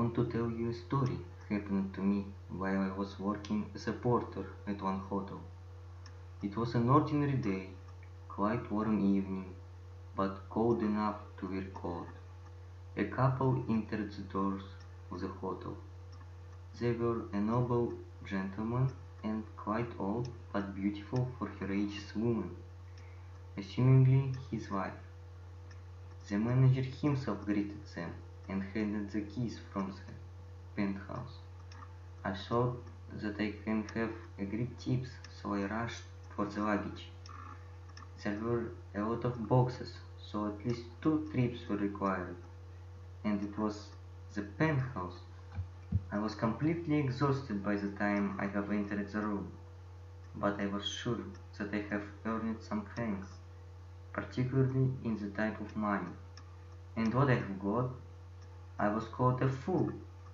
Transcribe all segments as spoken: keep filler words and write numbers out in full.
want to tell you a story happened to me while I was working as a porter at one hotel. It was an ordinary day, quite warm evening, but cold enough to wear coat. A couple entered the doors of the hotel. They were a noble gentleman and quite old but beautiful for her age woman, assumingly his wife. The manager himself greeted them and handed the keys from the penthouse. I thought that I can have a great tips, so I rushed for the luggage. There were a lot of boxes, so at least two trips were required, and it was the penthouse. I was completely exhausted by the time I have entered the room, but I was sure that I have earned some thanks, particularly in the type of money. And what I have got? I was called a fool.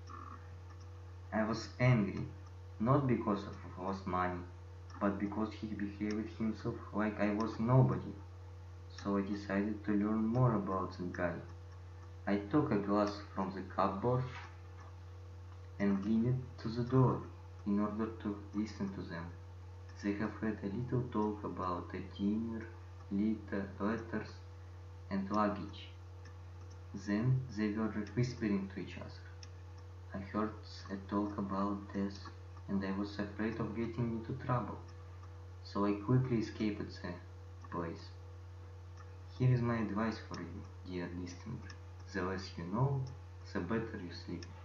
I was angry, not because of lost money, but because he behaved himself like I was nobody. So I decided to learn more about that guy. I took a glass from the cupboard and leaned it to the door in order to listen to them. They have had a little talk about a dinner, letter, letters, and luggage. Then they were whispering to each other. I heard a talk about death, and I was afraid of getting into trouble, so I quickly escaped the place. Here is my advice for you, dear listener. The less you know, the better you sleep.